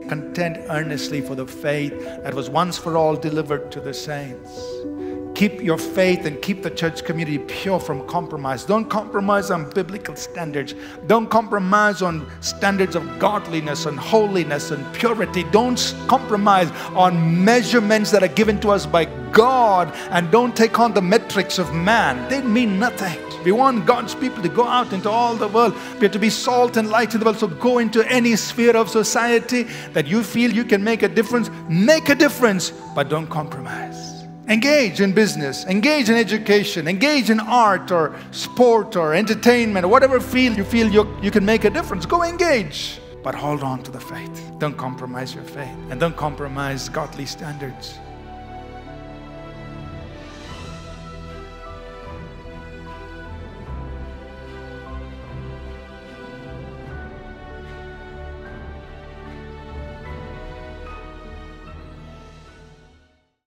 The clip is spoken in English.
contend earnestly for the faith that was once for all delivered to the saints. Keep your faith and keep the church community pure from compromise. Don't compromise on biblical standards. Don't compromise on standards of godliness and holiness and purity. Don't compromise on measurements that are given to us by God, and don't take on the metrics of man. They mean nothing. We want God's people to go out into all the world. We have to be salt and light in the world. So go into any sphere of society that you feel you can make a difference. Make a difference, but don't compromise. Engage in business, engage in education, engage in art or sport or entertainment, or whatever field you feel you can make a difference. Go engage, but hold on to the faith. Don't compromise your faith, and don't compromise godly standards.